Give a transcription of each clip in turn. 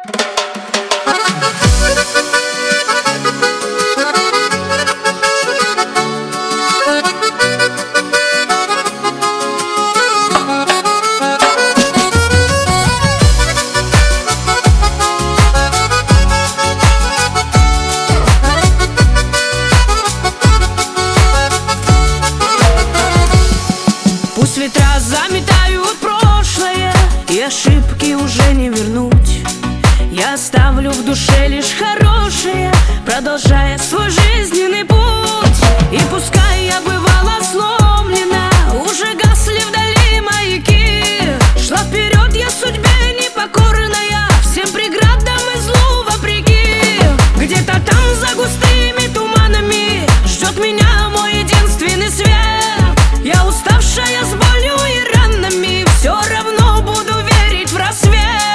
Пусть ветра заметают прошлое, и ошибки уже не вернуть. Я оставлю в душе лишь хорошее, продолжая свой жизненный путь. И пускай я бывала сломлена, уже гасли вдали маяки, шла вперед я судьбе непокорная, всем преградам и злу вопреки. Где-то там за густыми туманами ждет меня мой единственный свет. Я уставшая, с болью и ранами, все равно буду верить в рассвет.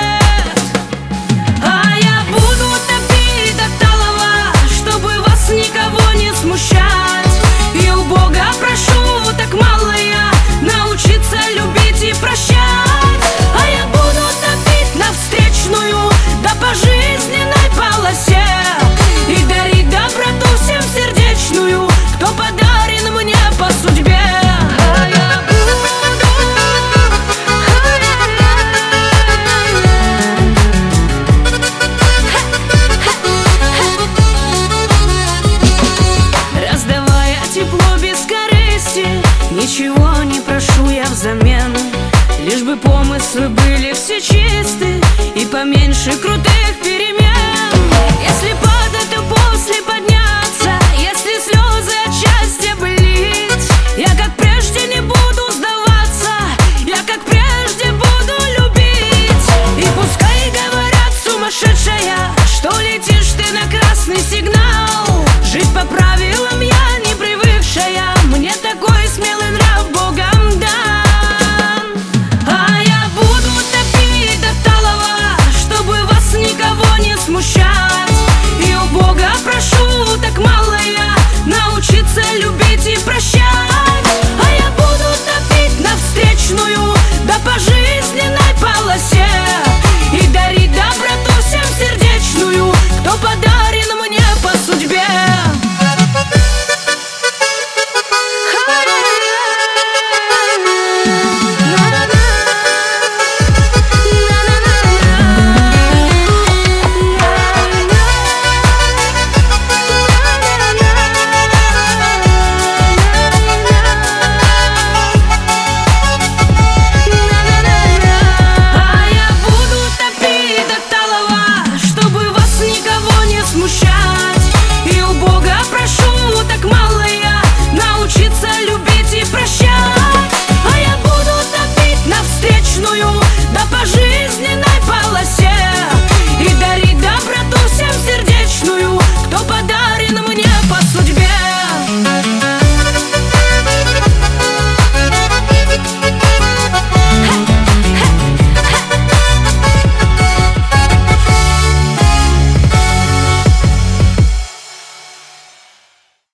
А я буду топить до талого, чтобы вас никого не смущать. И у Бога прошу, так мало я, научиться любить и прощать. А я буду топить на встречную, да по жизненной полосе, и дарить доброту всем сердечную, кто подарен мне по судьбе. Ничего не прошу я взамен, лишь бы помыслы были все чисты и поменьше крутых перемен. Если падать, то после подняться, если слезы от счастья былить, я как прежде не буду сдаваться, я как прежде буду любить. И пускай говорят, сумасшедшая, что летишь ты на красный сигнал. Жить по правилам я не привыкшая, мне такой смелый нрав Богом дан. А я буду топить до талого, чтобы вас никого не смущать.